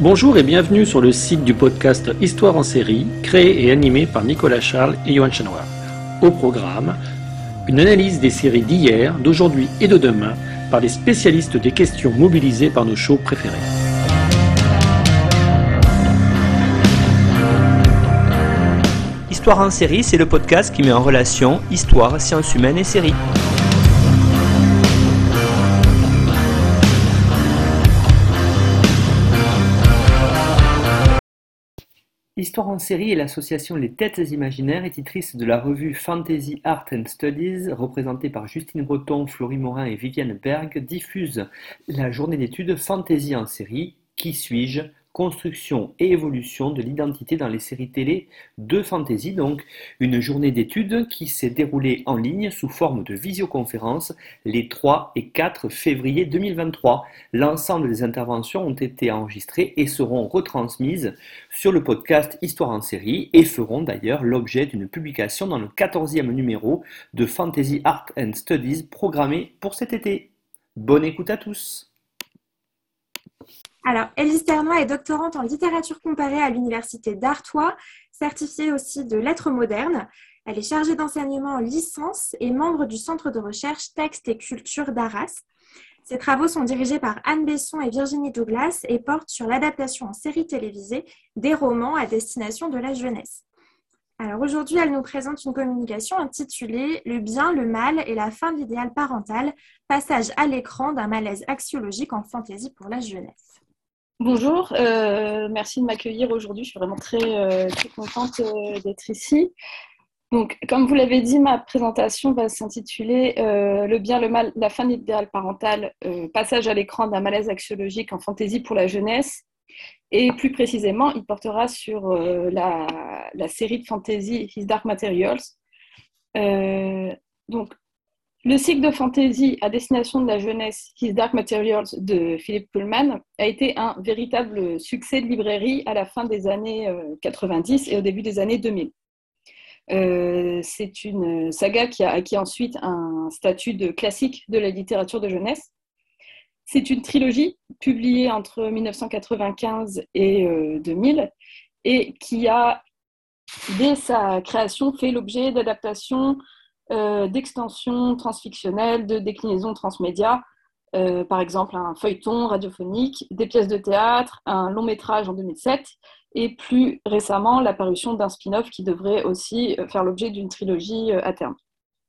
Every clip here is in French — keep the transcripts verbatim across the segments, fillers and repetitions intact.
Bonjour et bienvenue sur le site du podcast Histoire en série, créé et animé par Nicolas Charles et Johan Chanoir. Au programme, une analyse des séries d'hier, d'aujourd'hui et de demain par les spécialistes des questions mobilisées par nos shows préférés. Histoire en série, c'est le podcast qui met en relation histoire, sciences humaines et séries. Histoire en série est l'association Les Têtes Imaginaires, éditrice de la revue Fantasy Art and Studies, représentée par Justine Breton, Florie Morin et Viviane Berg, diffuse la journée d'études Fantasy en série, Qui suis-je ? Construction et évolution de l'identité dans les séries télé de fantasy, donc une journée d'études qui s'est déroulée en ligne sous forme de visioconférence les trois et quatre février deux mille vingt-trois. L'ensemble des interventions ont été enregistrées et seront retransmises sur le podcast Histoire en série et feront d'ailleurs l'objet d'une publication dans le quatorzième numéro de Fantasy Art and Studies programmé pour cet été. Bonne écoute à tous. Alors, Élise Ternois est doctorante en littérature comparée à l'université d'Artois, certifiée aussi de lettres modernes. Elle est chargée d'enseignement en licence et membre du centre de recherche Texte et Culture d'Arras. Ses travaux sont dirigés par Anne Besson et Virginie Douglas et portent sur l'adaptation en série télévisée des romans à destination de la jeunesse. Alors aujourd'hui, elle nous présente une communication intitulée « Le bien, le mal et la fin de l'idéal parental, passage à l'écran d'un malaise axiologique en fantaisie pour la jeunesse ». Bonjour, euh, merci de m'accueillir aujourd'hui. Je suis vraiment très, euh, très contente euh, d'être ici. Donc, comme vous l'avez dit, ma présentation va s'intituler euh, Le bien, le mal, la fin de l'idéal parental, euh, passage à l'écran d'un malaise axiologique en fantaisie pour la jeunesse. Et plus précisément, il portera sur euh, la, la série de fantasy His Dark Materials. Euh, donc, Le cycle de fantasy à destination de la jeunesse, His Dark Materials de Philip Pullman, a été un véritable succès de librairie à la fin des années quatre-vingt-dix et au début des années deux mille. Euh, c'est une saga qui a acquis ensuite un statut de classique de la littérature de jeunesse. C'est une trilogie publiée entre mille neuf cent quatre-vingt-quinze et euh, deux mille et qui a, dès sa création, fait l'objet d'adaptations Euh, d'extensions transfictionnelles, de déclinaisons transmédia, euh, par exemple un feuilleton radiophonique, des pièces de théâtre, un long métrage en deux mille sept et plus récemment l'apparition d'un spin-off qui devrait aussi faire l'objet d'une trilogie euh, à terme.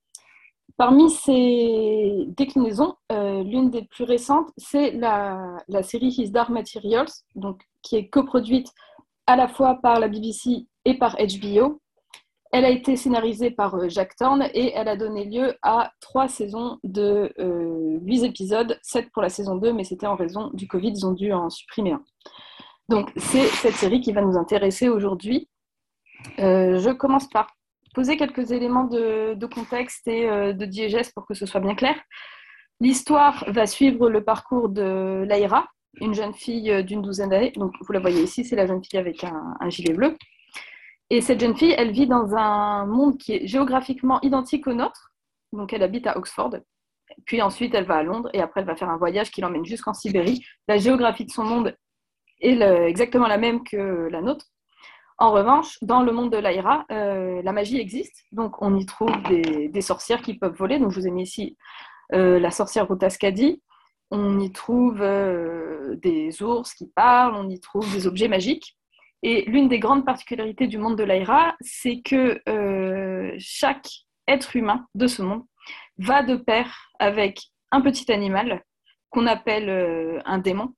Parmi ces déclinaisons, euh, l'une des plus récentes, c'est la, la série His Dark Materials, donc, qui est coproduite à la fois par la B B C et par H B O. Elle a été scénarisée par Jack Thorne et elle a donné lieu à trois saisons de euh, huit épisodes, sept pour la saison deux, mais c'était en raison du Covid, ils ont dû en supprimer un. Donc c'est cette série qui va nous intéresser aujourd'hui. Euh, je commence par poser quelques éléments de, de contexte et euh, de diégèse pour que ce soit bien clair. L'histoire va suivre le parcours de Lyra, une jeune fille d'une douzaine d'années. Donc vous la voyez ici, c'est la jeune fille avec un, un gilet bleu. Et cette jeune fille, elle vit dans un monde qui est géographiquement identique au nôtre. Donc, elle habite à Oxford. Puis ensuite, elle va à Londres et après, elle va faire un voyage qui l'emmène jusqu'en Sibérie. La géographie de son monde est le, exactement la même que la nôtre. En revanche, dans le monde de Lyra, euh, la magie existe. Donc, on y trouve des, des sorcières qui peuvent voler. Donc, je vous ai mis ici euh, la sorcière Rotascadi. On y trouve euh, des ours qui parlent. On y trouve des objets magiques. Et l'une des grandes particularités du monde de Lyra, c'est que euh, chaque être humain de ce monde va de pair avec un petit animal qu'on appelle euh, un démon.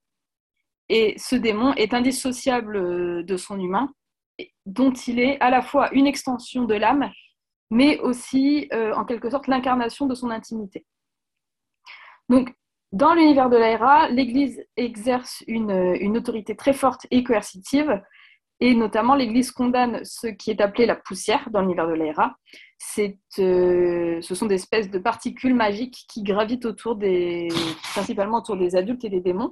Et ce démon est indissociable de son humain, dont il est à la fois une extension de l'âme, mais aussi euh, en quelque sorte l'incarnation de son intimité. Donc, dans l'univers de Lyra, l'Église exerce une, une autorité très forte et coercitive. Et notamment, l'Église condamne ce qui est appelé la poussière dans l'univers de Lyra. C'est, euh, ce sont des espèces de particules magiques qui gravitent autour des, principalement autour des adultes et des démons.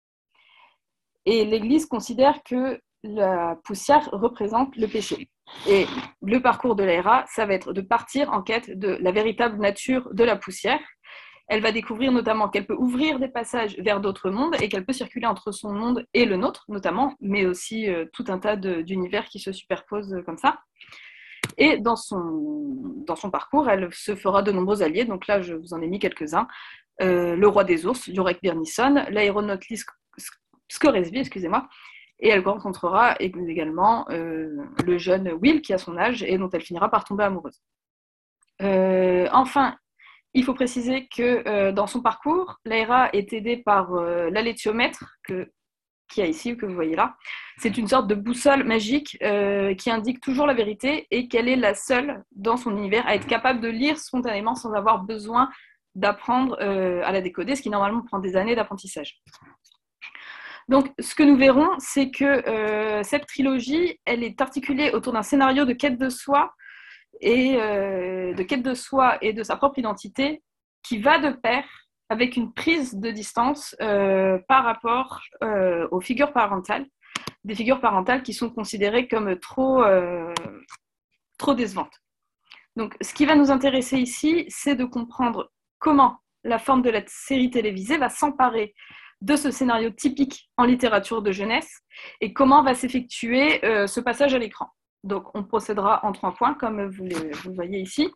Et l'Église considère que la poussière représente le péché. Et le parcours de Lyra, ça va être de partir en quête de la véritable nature de la poussière Elle va découvrir notamment qu'elle peut ouvrir des passages vers d'autres mondes et qu'elle peut circuler entre son monde et le nôtre, notamment, mais aussi euh, tout un tas de, d'univers qui se superposent comme ça. Et dans son, dans son parcours, elle se fera de nombreux alliés. Donc là, je vous en ai mis quelques-uns. Euh, le roi des ours, Jorek Byrnison, l'aéronaute Lis Scoresby, excusez-moi, et elle rencontrera également euh, le jeune Will qui a son âge et dont elle finira par tomber amoureuse. Euh, enfin, il faut préciser que euh, dans son parcours, Lyra est aidée par euh, l'alétiomètre que, qui est ici, que vous voyez là. C'est une sorte de boussole magique euh, qui indique toujours la vérité et qu'elle est la seule dans son univers à être capable de lire spontanément sans avoir besoin d'apprendre euh, à la décoder, ce qui normalement prend des années d'apprentissage. Donc, ce que nous verrons, c'est que euh, cette trilogie, elle est articulée autour d'un scénario de quête de soi et euh, de quête de soi et de sa propre identité, qui va de pair avec une prise de distance euh, par rapport euh, aux figures parentales, des figures parentales qui sont considérées comme trop, euh, trop décevantes. Donc, ce qui va nous intéresser ici, c'est de comprendre comment la forme de la série télévisée va s'emparer de ce scénario typique en littérature de jeunesse et comment va s'effectuer euh, ce passage à l'écran. Donc, on procédera en trois points, comme vous le, vous le voyez ici.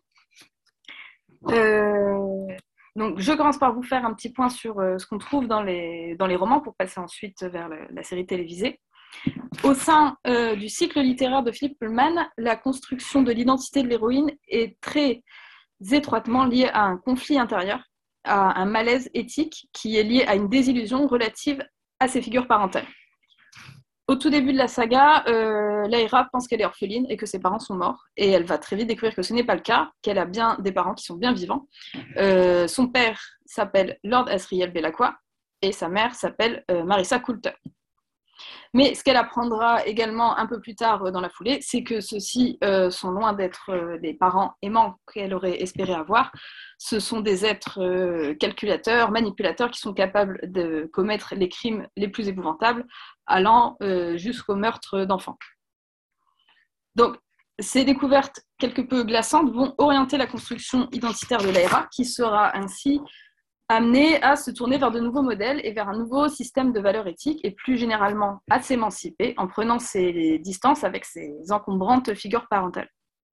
Euh, donc, je commence par vous faire un petit point sur euh, ce qu'on trouve dans les, dans les romans pour passer ensuite vers le, la série télévisée. Au sein euh, du cycle littéraire de Philippe Pullman, la construction de l'identité de l'héroïne est très étroitement liée à un conflit intérieur, à un malaise éthique qui est lié à une désillusion relative à ses figures parentales. Au tout début de la saga, euh, Lyra pense qu'elle est orpheline et que ses parents sont morts, et elle va très vite découvrir que ce n'est pas le cas, qu'elle a bien des parents qui sont bien vivants. Euh, son père s'appelle Lord Asriel Belacqua et sa mère s'appelle euh, Marissa Coulter. Mais ce qu'elle apprendra également un peu plus tard dans la foulée, c'est que ceux-ci euh, sont loin d'être euh, des parents aimants qu'elle aurait espéré avoir. Ce sont des êtres euh, calculateurs, manipulateurs, qui sont capables de commettre les crimes les plus épouvantables, allant euh, jusqu'au meurtre d'enfants. Donc, ces découvertes quelque peu glaçantes vont orienter la construction identitaire de Lyra, qui sera ainsi amenée à se tourner vers de nouveaux modèles et vers un nouveau système de valeurs éthiques et plus généralement à s'émanciper en prenant ses distances avec ses encombrantes figures parentales.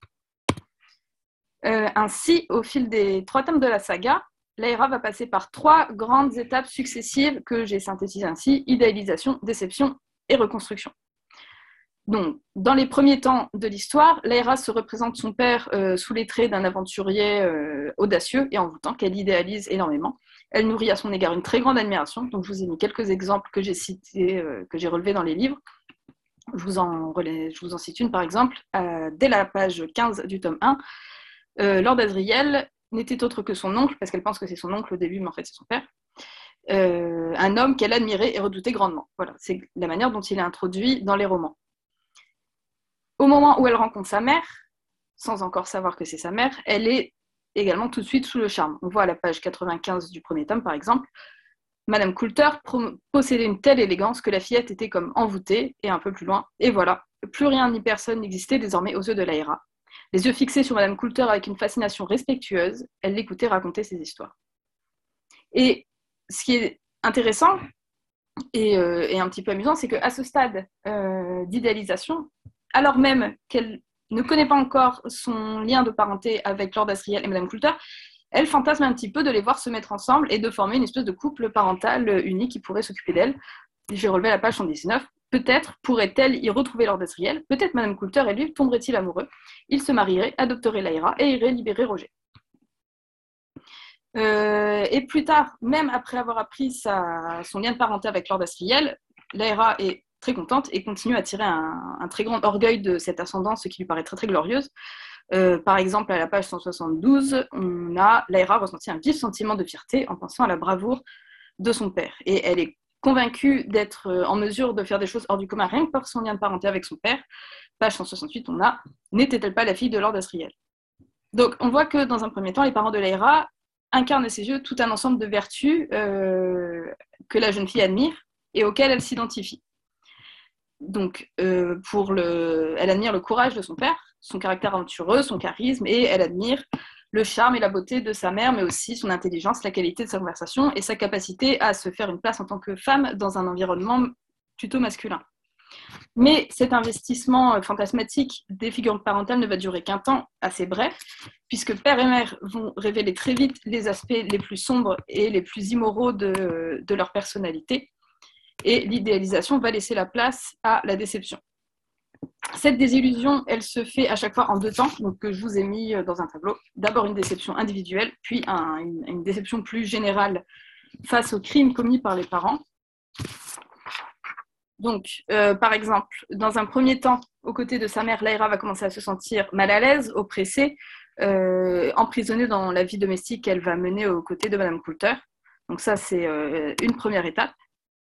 Euh, ainsi, au fil des trois tomes de la saga, Lyra va passer par trois grandes étapes successives que j'ai synthétisées ainsi: idéalisation, déception et reconstruction. Donc, dans les premiers temps de l'histoire, Lyra se représente son père euh, sous les traits d'un aventurier euh, audacieux et envoûtant qu'elle idéalise énormément. Elle nourrit à son égard une très grande admiration. Donc, je vous ai mis quelques exemples que j'ai cités, euh, que j'ai relevés dans les livres. Je vous en, relais, je vous en cite une, par exemple. Euh, dès la page quinze du tome un, euh, Lord Asriel n'était autre que son oncle, parce qu'elle pense que c'est son oncle au début, mais en fait c'est son père. Euh, un homme qu'elle admirait et redoutait grandement. Voilà, c'est la manière dont il est introduit dans les romans. Au moment où elle rencontre sa mère, sans encore savoir que c'est sa mère, elle est également tout de suite sous le charme. On voit à la page quatre-vingt-quinze du premier tome, par exemple, Madame Coulter possédait une telle élégance que la fillette était comme envoûtée, et un peu plus loin, et voilà, plus rien ni personne n'existait désormais aux yeux de Lyra. Les yeux fixés sur Madame Coulter avec une fascination respectueuse, elle l'écoutait raconter ses histoires. Et ce qui est intéressant et, euh, et un petit peu amusant, c'est qu'à ce stade euh, d'idéalisation, alors même qu'elle ne connaît pas encore son lien de parenté avec Lord Asriel et Madame Coulter, elle fantasme un petit peu de les voir se mettre ensemble et de former une espèce de couple parental unique qui pourrait s'occuper d'elle. J'ai relevé la page cent dix-neuf. Peut-être pourrait-elle y retrouver Lord Asriel, peut-être Madame Coulter et lui tomberaient-ils amoureux. Ils se marieraient, adopteraient Lyra et iraient libérer Roger. Euh, et plus tard, même après avoir appris sa, son lien de parenté avec Lord Asriel, Lyra est très contente et continue à tirer un, un très grand orgueil de cette ascendance qui lui paraît très très glorieuse. Euh, par exemple, à la page cent soixante-douze, on a Lyra ressenti un vif sentiment de fierté en pensant à la bravoure de son père. Et elle est convaincue d'être en mesure de faire des choses hors du commun rien que par son lien de parenté avec son père. Page cent soixante-huit, on a « N'était-elle pas la fille de Lord Asriel ?» Donc on voit que dans un premier temps, les parents de Lyra incarnent à ses yeux tout un ensemble de vertus euh, que la jeune fille admire et auxquelles elle s'identifie. Donc, euh, pour le... elle admire le courage de son père, son caractère aventureux, son charisme, et elle admire le charme et la beauté de sa mère, mais aussi son intelligence, la qualité de sa conversation et sa capacité à se faire une place en tant que femme dans un environnement plutôt masculin. Mais cet investissement fantasmatique des figures parentales ne va durer qu'un temps assez bref, puisque père et mère vont révéler très vite les aspects les plus sombres et les plus immoraux de, de leur personnalité, et l'idéalisation va laisser la place à la déception. Cette désillusion, elle se fait à chaque fois en deux temps, donc que je vous ai mis dans un tableau. D'abord une déception individuelle, puis un, une, une déception plus générale face aux crimes commis par les parents. Donc, euh, par exemple, dans un premier temps, aux côtés de sa mère, Lyra va commencer à se sentir mal à l'aise, oppressée, euh, emprisonnée dans la vie domestique qu'elle va mener aux côtés de Madame Coulter. Donc ça, c'est euh, une première étape.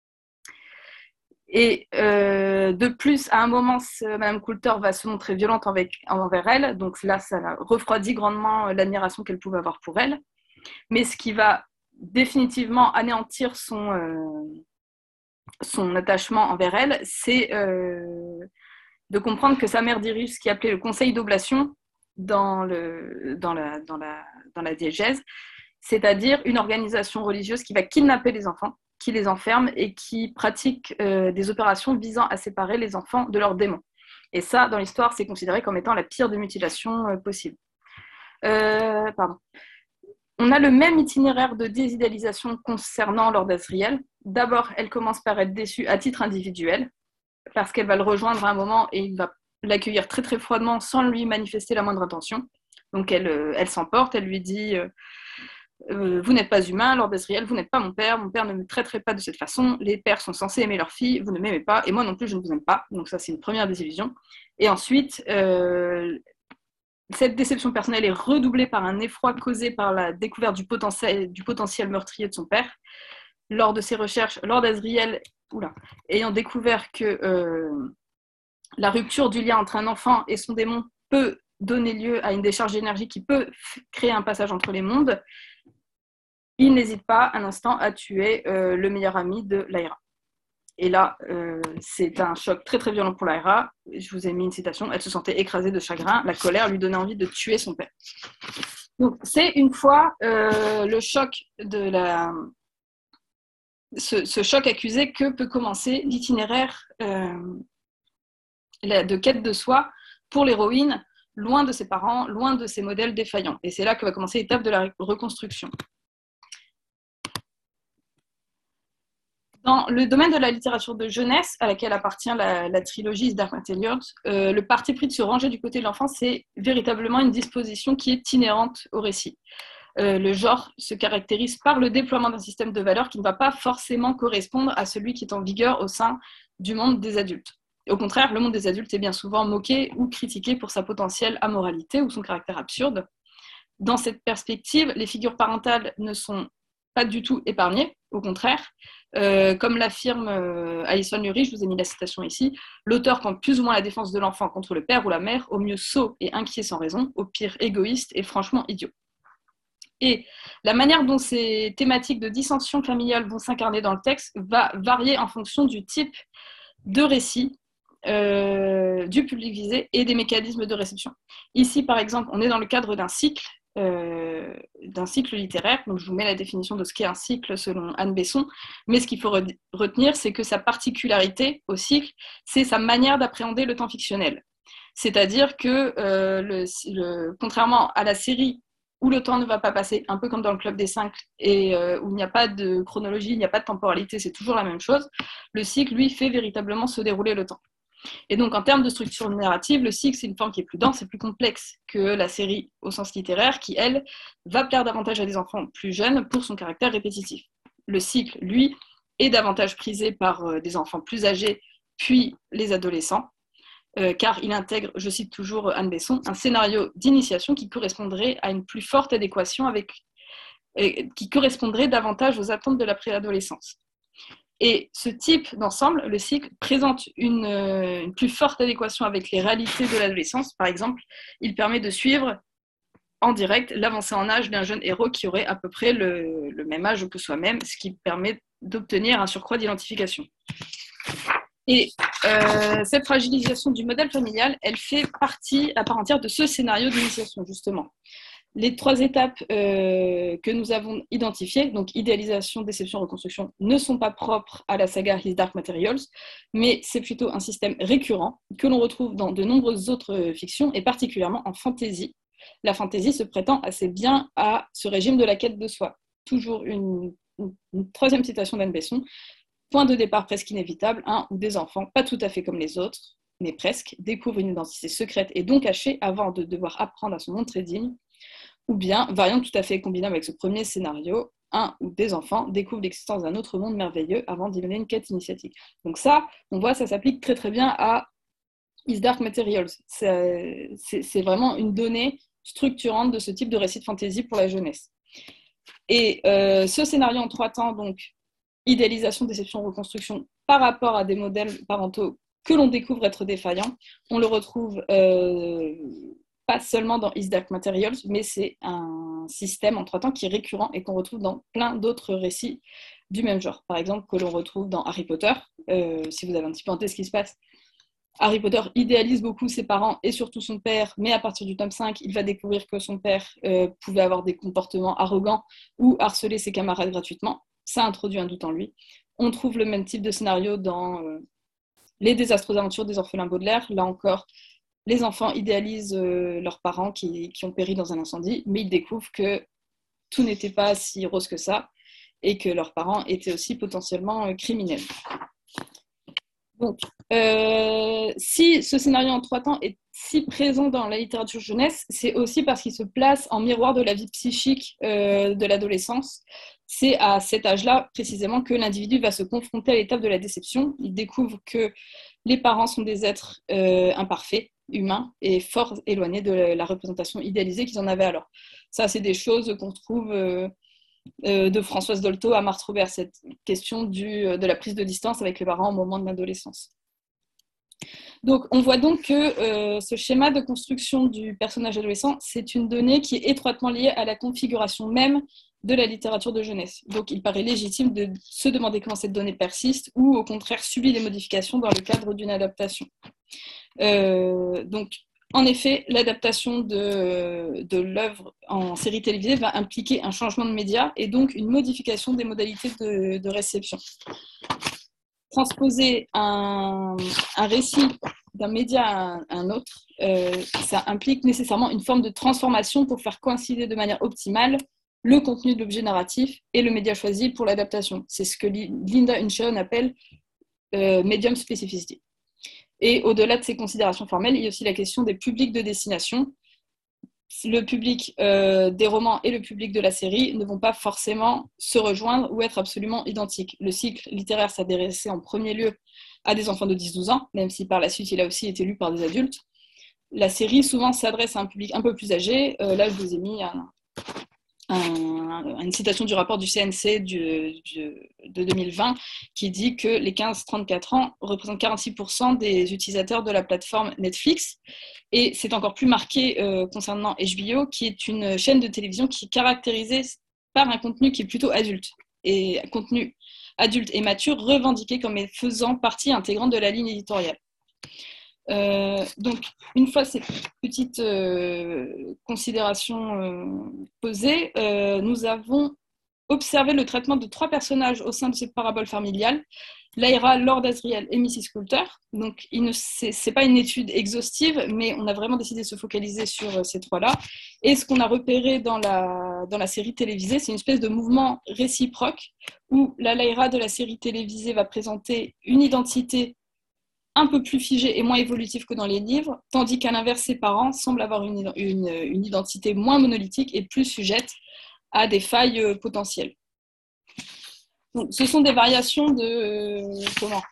Et euh, de plus, à un moment, Madame Coulter va se montrer violente avec, envers elle. Donc là, ça refroidit grandement l'admiration qu'elle pouvait avoir pour elle. Mais ce qui va définitivement anéantir son... Euh, son attachement envers elle, c'est euh, de comprendre que sa mère dirige ce qui est appelé le conseil d'oblation dans, le, dans, la, dans, la, dans la diégèse, c'est-à-dire une organisation religieuse qui va kidnapper les enfants, qui les enferme et qui pratique euh, des opérations visant à séparer les enfants de leurs démons. Et ça, dans l'histoire, c'est considéré comme étant la pire des mutilations euh, possibles. Euh, pardon. On a le même itinéraire de désidéalisation concernant Lord Asriel. D'abord, elle commence par être déçue à titre individuel, parce qu'elle va le rejoindre à un moment et il va l'accueillir très très froidement sans lui manifester la moindre intention. Donc elle, elle s'emporte, elle lui dit euh, euh, « Vous n'êtes pas humain, Lord Asriel, vous n'êtes pas mon père, mon père ne me traiterait pas de cette façon, les pères sont censés aimer leur fille, vous ne m'aimez pas, et moi non plus je ne vous aime pas. » Donc ça c'est une première désillusion. Et ensuite... Euh, Cette déception personnelle est redoublée par un effroi causé par la découverte du potentiel, du potentiel meurtrier de son père. Lors de ses recherches, Lord Asriel, oula, ayant découvert que euh, la rupture du lien entre un enfant et son démon peut donner lieu à une décharge d'énergie qui peut créer un passage entre les mondes, il n'hésite pas un instant à tuer euh, le meilleur ami de Lyra. Et là, euh, c'est un choc très très violent pour Lyra. Je vous ai mis une citation. Elle se sentait écrasée de chagrin. La colère lui donnait envie de tuer son père. Donc, c'est une fois euh, le choc de la... Ce, ce choc accusé que peut commencer l'itinéraire euh, de quête de soi pour l'héroïne, loin de ses parents, loin de ses modèles défaillants. Et c'est là que va commencer l'étape de la reconstruction. Dans le domaine de la littérature de jeunesse, à laquelle appartient la, la trilogie Dark Materials, euh, le parti pris de se ranger du côté de l'enfant, c'est véritablement une disposition qui est inhérente au récit. Euh, le genre se caractérise par le déploiement d'un système de valeurs qui ne va pas forcément correspondre à celui qui est en vigueur au sein du monde des adultes. Au contraire, le monde des adultes est bien souvent moqué ou critiqué pour sa potentielle amoralité ou son caractère absurde. Dans cette perspective, les figures parentales ne sont pas du tout épargnées, au contraire. Euh, comme l'affirme euh, Alison Lurie, je vous ai mis la citation ici, l'auteur campe plus ou moins la défense de l'enfant contre le père ou la mère, au mieux sot et inquiet sans raison, au pire égoïste et franchement idiot. Et la manière dont ces thématiques de dissension familiale vont s'incarner dans le texte va varier en fonction du type de récit, euh, du public visé et des mécanismes de réception. Ici, par exemple, on est dans le cadre d'un cycle, Euh, d'un cycle littéraire. Donc, je vous mets la définition de ce qu'est un cycle selon Anne Besson, mais ce qu'il faut re- retenir, c'est que sa particularité au cycle, c'est sa manière d'appréhender le temps fictionnel. C'est-à-dire que, euh, le, le, contrairement à la série où le temps ne va pas passer, un peu comme dans le Club des Cinq, et euh, où il n'y a pas de chronologie, il n'y a pas de temporalité, c'est toujours la même chose, le cycle, lui, fait véritablement se dérouler le temps. Et donc, en termes de structure narrative, le cycle, c'est une forme qui est plus dense et plus complexe que la série au sens littéraire, qui, elle, va plaire davantage à des enfants plus jeunes pour son caractère répétitif. Le cycle, lui, est davantage prisé par euh, des enfants plus âgés, puis les adolescents, euh, car il intègre, je cite toujours Anne Besson, un scénario d'initiation qui correspondrait à une plus forte adéquation avec, euh, qui correspondrait davantage aux attentes de la préadolescence. Et ce type d'ensemble, le cycle, présente une, euh, une plus forte adéquation avec les réalités de l'adolescence. Par exemple, il permet de suivre en direct l'avancée en âge d'un jeune héros qui aurait à peu près le, le même âge que soi-même, ce qui permet d'obtenir un surcroît d'identification. Et euh, cette fragilisation du modèle familial, elle fait partie à part entière de ce scénario d'initiation, justement. Les trois étapes euh, que nous avons identifiées, donc idéalisation, déception, reconstruction, ne sont pas propres à la saga His Dark Materials, mais c'est plutôt un système récurrent que l'on retrouve dans de nombreuses autres fictions, et particulièrement en fantasy. La fantasy se prétend assez bien à ce régime de la quête de soi. Toujours une, une, une troisième citation d'Anne Besson. Point de départ presque inévitable, un ou des enfants, pas tout à fait comme les autres, mais presque, découvrent une identité secrète et donc cachée avant de devoir apprendre à se montrer digne. Ou bien, variante tout à fait combinable avec ce premier scénario, un ou des enfants découvrent l'existence d'un autre monde merveilleux avant d'y mener une quête initiatique. Donc ça, on voit, ça s'applique très très bien à His Dark Materials. C'est, c'est, c'est vraiment une donnée structurante de ce type de récit de fantasy pour la jeunesse. Et euh, ce scénario en trois temps, donc idéalisation, déception, reconstruction, par rapport à des modèles parentaux que l'on découvre être défaillants, on le retrouve euh, pas seulement dans His Dark Materials, mais c'est un système en trois temps qui est récurrent et qu'on retrouve dans plein d'autres récits du même genre. Par exemple, que l'on retrouve dans Harry Potter, euh, si vous avez un petit peu en tête ce qui se passe. Harry Potter idéalise beaucoup ses parents et surtout son père, mais à partir du tome cinq, il va découvrir que son père euh, pouvait avoir des comportements arrogants ou harceler ses camarades gratuitement. Ça introduit un doute en lui. On trouve le même type de scénario dans euh, Les désastreuses aventures des orphelins Baudelaire. Là encore, les enfants idéalisent euh, leurs parents qui, qui ont péri dans un incendie, mais ils découvrent que tout n'était pas si rose que ça et que leurs parents étaient aussi potentiellement euh, criminels. Donc, euh, si ce scénario en trois temps est si présent dans la littérature jeunesse, c'est aussi parce qu'il se place en miroir de la vie psychique euh, de l'adolescence. C'est à cet âge-là, précisément, que l'individu va se confronter à l'étape de la déception. Il découvre que les parents sont des êtres euh, imparfaits, humains, et fort éloignés de la représentation idéalisée qu'ils en avaient alors. Ça, c'est des choses qu'on trouve... Euh, de Françoise Dolto à Marthe Robert, cette question du, de la prise de distance avec les parents au moment de l'adolescence. Donc, on voit donc que euh, ce schéma de construction du personnage adolescent, c'est une donnée qui est étroitement liée à la configuration même de la littérature de jeunesse. Donc, il paraît légitime de se demander comment cette donnée persiste ou, au contraire, subit des modifications dans le cadre d'une adaptation. Euh, donc, en effet, l'adaptation de, de l'œuvre en série télévisée va impliquer un changement de média et donc une modification des modalités de, de réception. Transposer un, un récit d'un média à un, à un autre, euh, ça implique nécessairement une forme de transformation pour faire coïncider de manière optimale le contenu de l'objet narratif et le média choisi pour l'adaptation. C'est ce que Linda Unshon appelle euh, medium specificity. Et au-delà de ces considérations formelles, il y a aussi la question des publics de destination. Le public euh, des romans et le public de la série ne vont pas forcément se rejoindre ou être absolument identiques. Le cycle littéraire s'adressait en premier lieu à des enfants de dix douze ans, même si par la suite il a aussi été lu par des adultes. La série souvent s'adresse à un public un peu plus âgé. Euh, là, je vous ai mis un, un, une citation du rapport du C N C du, du, de deux mille vingt qui dit que les quinze trente-quatre ans représentent quarante-six pour cent des utilisateurs de la plateforme Netflix. Et c'est encore plus marqué euh, concernant H B O, qui est une chaîne de télévision qui est caractérisée par un contenu qui est plutôt adulte. Et un contenu adulte et mature revendiqué comme faisant partie intégrante de la ligne éditoriale. Euh, donc, une fois ces petites euh, considérations euh, posées, euh, nous avons observé le traitement de trois personnages au sein de cette parabole familiale, Lyra, Lord Asriel et missus Coulter. Donc, ce n'est pas une étude exhaustive, mais on a vraiment décidé de se focaliser sur ces trois-là. Et ce qu'on a repéré dans la, dans la série télévisée, c'est une espèce de mouvement réciproque où la Lyra de la série télévisée va présenter une identité un peu plus figée et moins évolutive que dans les livres, tandis qu'à l'inverse, ses parents semblent avoir une, une, une identité moins monolithique et plus sujette à des failles potentielles. Donc, ce sont des variations de euh, comment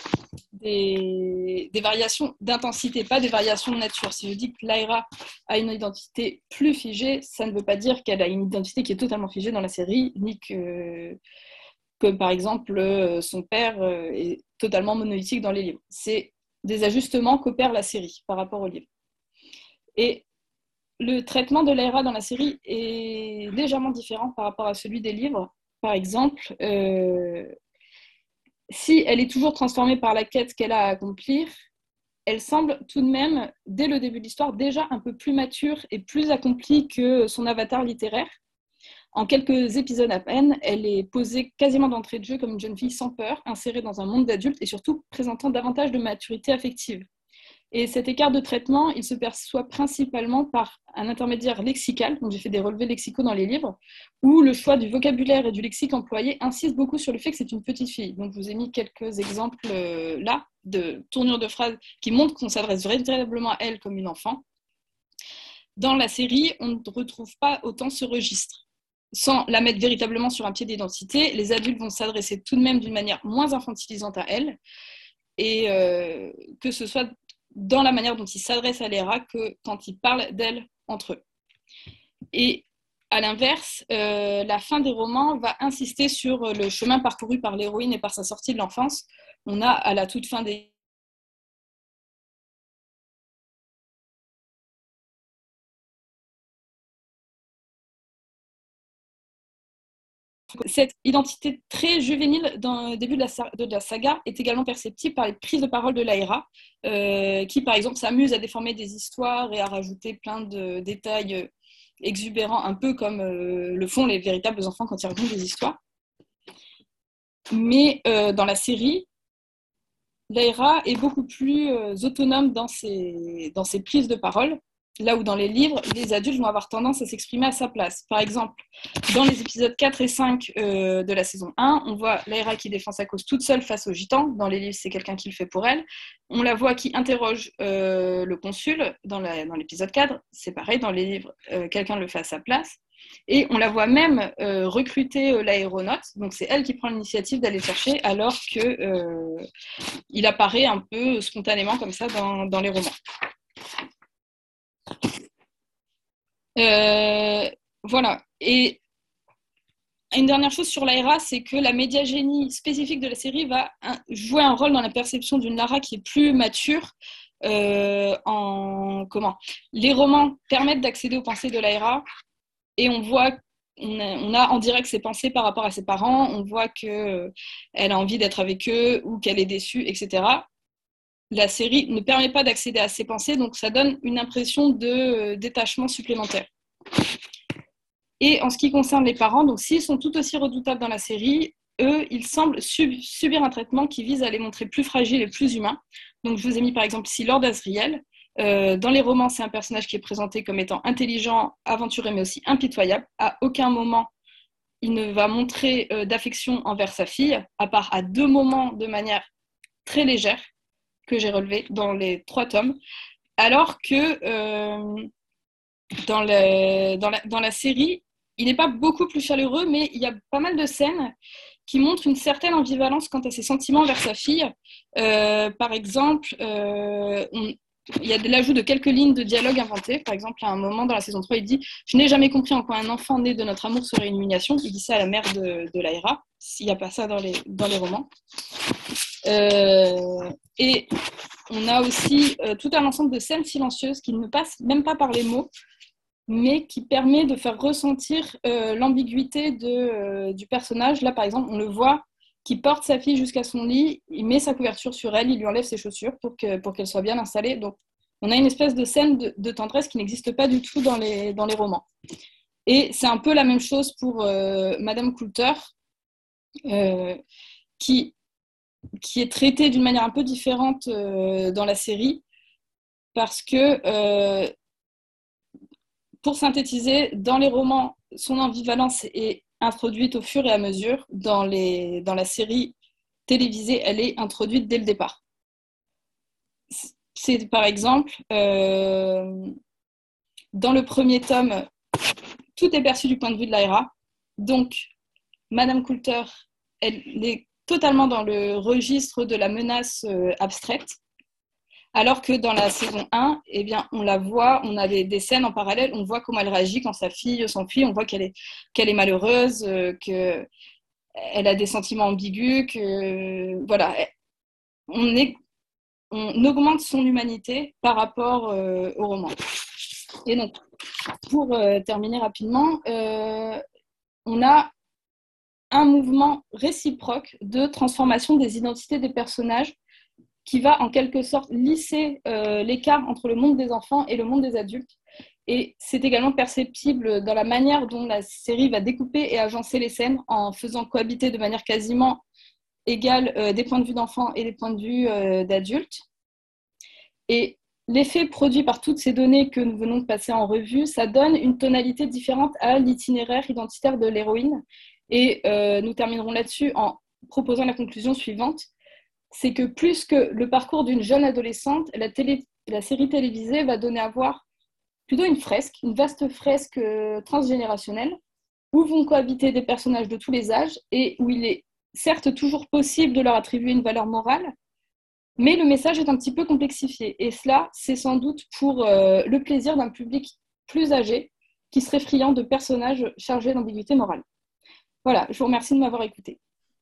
des, des variations d'intensité, pas des variations de nature. Si je dis que Lyra a une identité plus figée, ça ne veut pas dire qu'elle a une identité qui est totalement figée dans la série, ni que, que par exemple, son père est totalement monolithique dans les livres. C'est des ajustements qu'opère la série par rapport au livre. Et le traitement de Lyra dans la série est légèrement différent par rapport à celui des livres. Par exemple, euh, si elle est toujours transformée par la quête qu'elle a à accomplir, elle semble tout de même, dès le début de l'histoire, déjà un peu plus mature et plus accomplie que son avatar littéraire. En quelques épisodes à peine, elle est posée quasiment d'entrée de jeu comme une jeune fille sans peur, insérée dans un monde d'adultes et surtout présentant davantage de maturité affective. Et cet écart de traitement, il se perçoit principalement par un intermédiaire lexical, donc j'ai fait des relevés lexicaux dans les livres, où le choix du vocabulaire et du lexique employé insiste beaucoup sur le fait que c'est une petite fille. Donc je vous ai mis quelques exemples euh, là, de tournures de phrases qui montrent qu'on s'adresse véritablement à elle comme une enfant. Dans la série, on ne retrouve pas autant ce registre. Sans la mettre véritablement sur un pied d'identité, les adultes vont s'adresser tout de même d'une manière moins infantilisante à elle, et euh, que ce soit dans la manière dont ils s'adressent à Lyra que quand ils parlent d'elle entre eux. Et à l'inverse, euh, la fin des romans va insister sur le chemin parcouru par l'héroïne et par sa sortie de l'enfance. On a à la toute fin des Cette identité très juvénile dans le début de la, de la saga est également perceptible par les prises de parole de Lyra, euh, qui par exemple s'amuse à déformer des histoires et à rajouter plein de détails exubérants, un peu comme euh, le font les véritables enfants quand ils racontent des histoires. Mais euh, dans la série, Lyra est beaucoup plus euh, autonome dans ses, dans ses prises de parole, là où dans les livres, les adultes vont avoir tendance à s'exprimer à sa place. Par exemple, dans les épisodes quatre et cinq euh, de la saison un, on voit Lyra qui défend sa cause toute seule face aux gitans. Dans les livres, c'est quelqu'un qui le fait pour elle. On la voit qui interroge euh, le consul dans, la, dans l'épisode quatre. C'est pareil, dans les livres, euh, quelqu'un le fait à sa place. Et on la voit même euh, recruter euh, l'aéronaute. Donc c'est elle qui prend l'initiative d'aller chercher, alors qu'il euh, apparaît un peu spontanément comme ça dans, dans les romans. Euh, voilà. Et une dernière chose sur Lyra, c'est que la médiagénie spécifique de la série va jouer un rôle dans la perception d'une Lara qui est plus mature. Euh, en comment les romans permettent d'accéder aux pensées de Lyra, et on voit, on a, on a en direct ses pensées par rapport à ses parents. On voit que euh, elle a envie d'être avec eux ou qu'elle est déçue, et cetera. La série ne permet pas d'accéder à ses pensées, donc ça donne une impression de euh, détachement supplémentaire. Et en ce qui concerne les parents, donc s'ils sont tout aussi redoutables dans la série, eux, ils semblent sub- subir un traitement qui vise à les montrer plus fragiles et plus humains. Donc je vous ai mis par exemple ici Lord Asriel. Euh, dans les romans, c'est un personnage qui est présenté comme étant intelligent, aventuré, mais aussi impitoyable. À aucun moment, il ne va montrer euh, d'affection envers sa fille, à part à deux moments de manière très légère, que j'ai relevé dans les trois tomes, alors que euh, dans, le, dans, la, dans la série, il n'est pas beaucoup plus chaleureux, mais il y a pas mal de scènes qui montrent une certaine ambivalence quant à ses sentiments envers sa fille. Euh, par exemple, euh, on, il y a de l'ajout de quelques lignes de dialogue inventées. Par exemple, à un moment dans la saison trois, il dit « Je n'ai jamais compris en quoi un enfant né de notre amour serait une humiliation ». Il dit ça à la mère de, de Lyra. Il n'y a pas ça dans les, dans les romans. Euh, et on a aussi euh, tout un ensemble de scènes silencieuses qui ne passent même pas par les mots, mais qui permet de faire ressentir euh, l'ambiguïté de, euh, du personnage. Là, par exemple, on le voit qui porte sa fille jusqu'à son lit, il met sa couverture sur elle, il lui enlève ses chaussures pour, que, pour qu'elle soit bien installée. Donc, on a une espèce de scène de, de tendresse qui n'existe pas du tout dans les, dans les romans. Et c'est un peu la même chose pour euh, Madame Coulter, euh, qui, qui est traitée d'une manière un peu différente euh, dans la série, parce que, euh, pour synthétiser, dans les romans, son ambivalence est introduite au fur et à mesure. Dans, les, dans la série télévisée, elle est introduite dès le départ. C'est par exemple, euh, dans le premier tome, tout est perçu du point de vue de Lyra. Donc, Madame Coulter, elle est totalement dans le registre de la menace euh, abstraite. Alors que dans la saison un, eh bien, on la voit, on a des, des scènes en parallèle, on voit comment elle réagit quand sa fille s'enfuit, on voit qu'elle est, qu'elle est malheureuse, euh, qu'elle a des sentiments ambigus, que voilà, on, est, on augmente son humanité par rapport euh, au roman. Et donc, pour euh, terminer rapidement, euh, on a un mouvement réciproque de transformation des identités des personnages qui va en quelque sorte lisser euh, l'écart entre le monde des enfants et le monde des adultes. Et c'est également perceptible dans la manière dont la série va découper et agencer les scènes en faisant cohabiter de manière quasiment égale euh, des points de vue d'enfants et des points de vue euh, d'adultes. Et l'effet produit par toutes ces données que nous venons de passer en revue, ça donne une tonalité différente à l'itinéraire identitaire de l'héroïne. Et euh, nous terminerons là-dessus en proposant la conclusion suivante. C'est que plus que le parcours d'une jeune adolescente, la, télé, la série télévisée va donner à voir plutôt une fresque, une vaste fresque transgénérationnelle, où vont cohabiter des personnages de tous les âges et où il est certes toujours possible de leur attribuer une valeur morale, mais le message est un petit peu complexifié. Et cela, c'est sans doute pour euh, le plaisir d'un public plus âgé qui serait friand de personnages chargés d'ambiguïté morale. Voilà, je vous remercie de m'avoir écouté.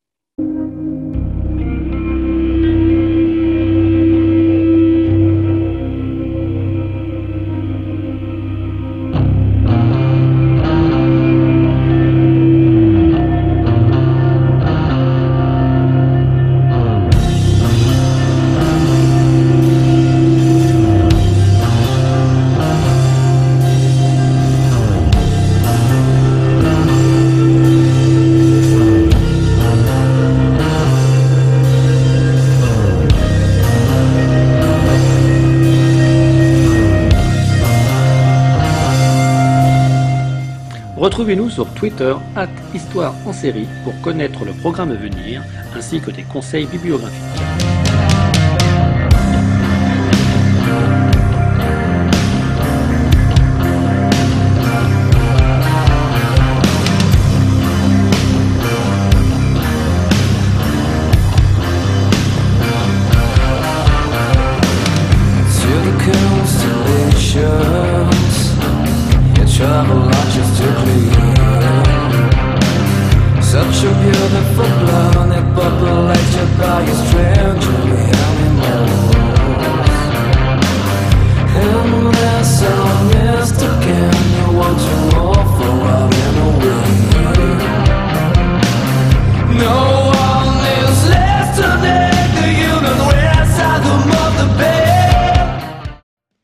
Retrouvez-nous sur Twitter arobase Histoire en série pour connaître le programme à venir ainsi que des conseils bibliographiques. Travel logistically. Such a beautiful planet populated by a stranger.